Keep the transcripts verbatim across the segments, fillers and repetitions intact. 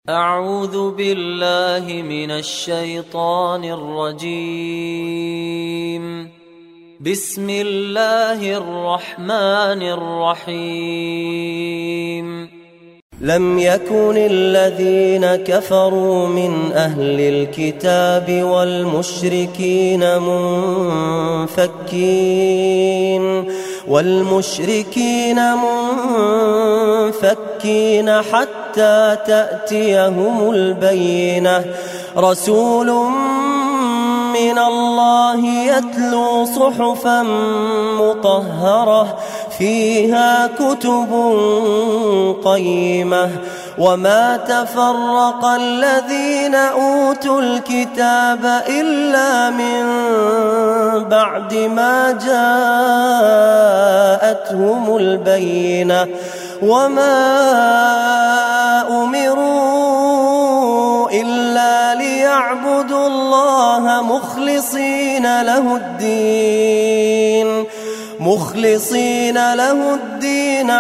أعوذ بالله من الشيطان الرجيم. بسم الله الرحمن الرحيم. لم يكن الذين كفروا من أهل الكتاب والمشركين منفكين والمشركين منفكين حتى تأتيهم البينة. رسول من الله يتلو صحفا مطهرة فيها كتب قيمة. وما تفرق الذين أوتوا الكتاب إلا من بعد ما جاءتهم البينة. وما أمروا إلا ليعبدوا الله مخلصين له الدين مخلصين له الدين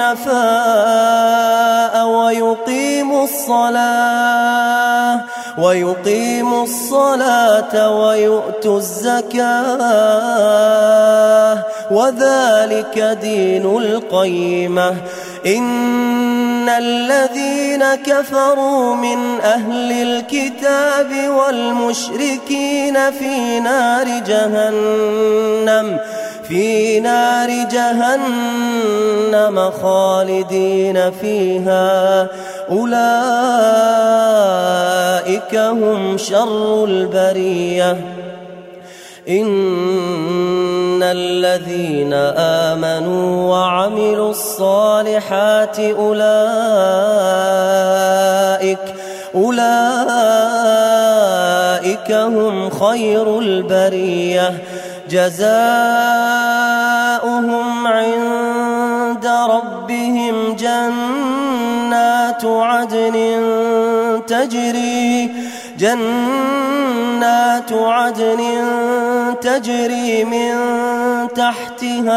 حنفاء ويقيموا الصلاة ويقيموا الصلاة ويؤتوا الزكاة وذلك دين القيمة. إن الذين كفروا من أهل الكتاب والمشركين في نار جهنم في نار جهنم خالدين فيها أولئك هم شر البرية. إن الذين آمنوا وعملوا الصالحات أولئك أولئك هم خير البرية. جزاؤهم عند ربهم جنات عدن تجري جنات عدن تجري من تحتها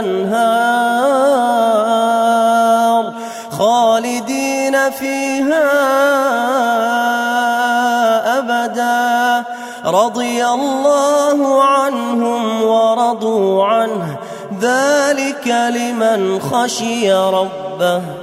الأنهار خالدين فيها أبدا. رضي الله عنهم ورضوا عنه ذلك لمن خشي ربه.